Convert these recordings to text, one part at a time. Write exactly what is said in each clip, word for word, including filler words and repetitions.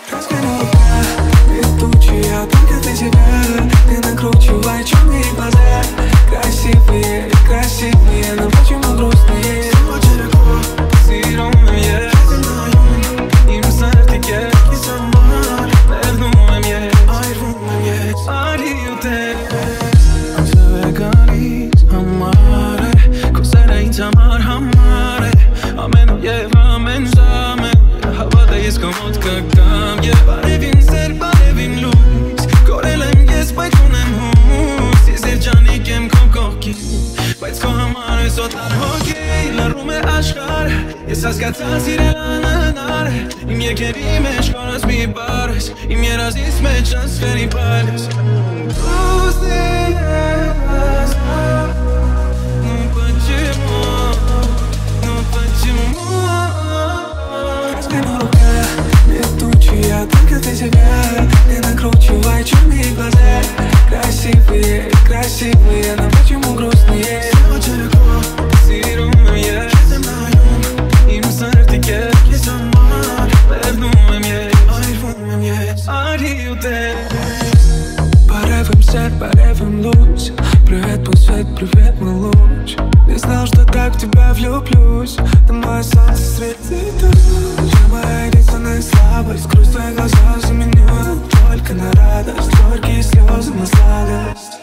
Разгоняю рука, летучая, только для тебя. Ты накручивай черные глаза. Красивые, красивые, но почему грустные? Снова далеко, поцелуй им съртike ki zaman Mevnum je, ayrılmam je Ariju te Am se veganis, amare Cos'era insamar, amare Ameno je ramen zame Havadayız komod kakam Je barevin zer, barevin luz Korelem jes, bajt kunem hus Si zer gjani kem kom kohki Bajt s'ko hamare sot arhokej Larume ashkar Jes as gaca sirelana Im je kerime shkonas mi bares Im je razis me qas feri pales Pusti e pasta Nuk pëqi mua Nuk pëqi mua Разгоняю рука, летучая, только для тебя. Ты накручивай черные глаза. Красивые, красивые, но почему грустные? Снова далеко, поцелуй я им съртike ki zaman Mevnum je, ayrılmam je Ariju te Порывом свет, порывом луч Привет, мой свет, привет, мой луч Не знал, что так в тебя влюблюсь Ты мое солнце среди туч Я моя единственная слабость Грусть твои глаза заменю Только на радость Горькие слезы на сладость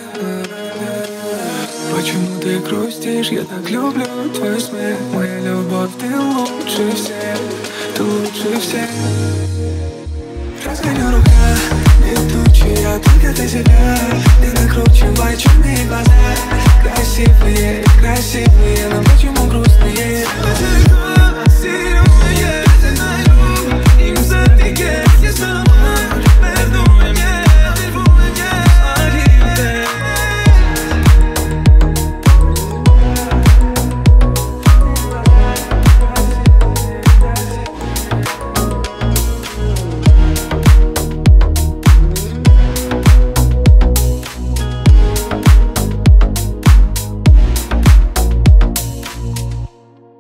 Почему ты грустишь? Я так люблю твой смех Моя любовь, ты лучше всех Ты лучше всех Разгоняю рука, летучая, только для тебя. Ты накручивай черные глаза. Красивые, красивые, но почему грустные? Далеко,